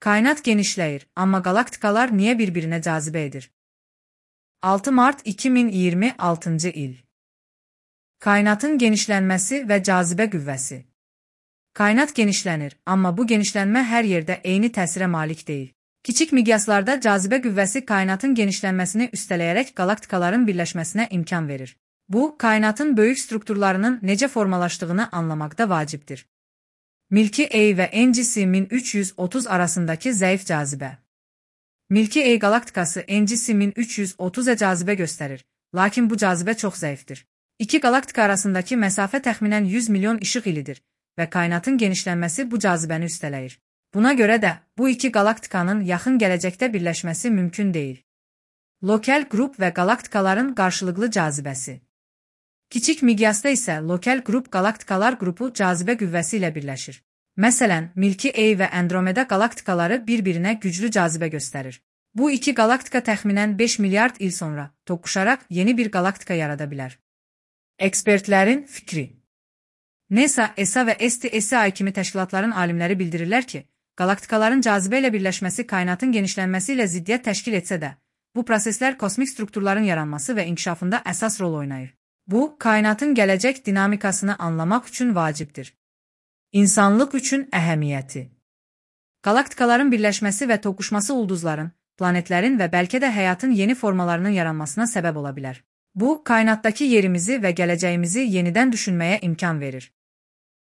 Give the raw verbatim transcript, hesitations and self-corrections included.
Kainat genişləyir, amma qalaktikalar niyə bir-birinə cazibə edir? altı mart iki min iyirmi altıncı il. Kainatın genişlənməsi və cazibə qüvvəsi. Kainat genişlənir, amma bu genişlənmə hər yerdə eyni təsirə malik deyil. Kiçik miqyaslarda cazibə qüvvəsi kainatın genişlənməsini üstələyərək qalaktikaların birləşməsinə imkan verir. Bu, kainatın böyük strukturlarının necə formalaşdığını anlamaqda vacibdir. Milky Way və N G C min üç yüz otuz arasındakı zəif cazibə. Milky Way qalaktikası N G C min üç yüz otuza cazibə göstərir, lakin bu cazibə çox zəifdir. İki qalaktika arasındakı məsafə təxminən yüz milyon işıq ilidir və kainatın genişlənməsi bu cazibəni üstələyir. Buna görə də bu iki qalaktikanın yaxın gələcəkdə birləşməsi mümkün deyil. Lokal qrup və qalaktikaların qarşılıqlı cazibəsi. Kiçik miqyasda isə lokal qrup qalaktikalar qrupu cazibə qüvvəsi ilə birləşir. Məsələn, Milky Way və Andromeda qalaktikaları bir-birinə güclü cazibə göstərir. Bu iki qalaktika təxminən beş milyard il sonra toqquşaraq yeni bir qalaktika yarada bilər. Ekspertlərin fikri. NASA, E S A və S T S A kimi təşkilatların alimləri bildirirlər ki, qalaktikaların cazibə ilə birləşməsi kainatın genişlənməsi ilə ziddiyyət təşkil etsə də, bu proseslər kosmik strukturların yaranması və inkişafında əsas rol oynayır. Bu, kainatın gələcək dinamikasını anlamaq üçün vacibdir. İnsanlıq üçün əhəmiyyəti. Qalaktikaların birləşməsi və toqquşması ulduzların, planetlərin və bəlkə də həyatın yeni formalarının yaranmasına səbəb ola bilər. Bu, kainatdakı yerimizi və gələcəyimizi yenidən düşünməyə imkan verir.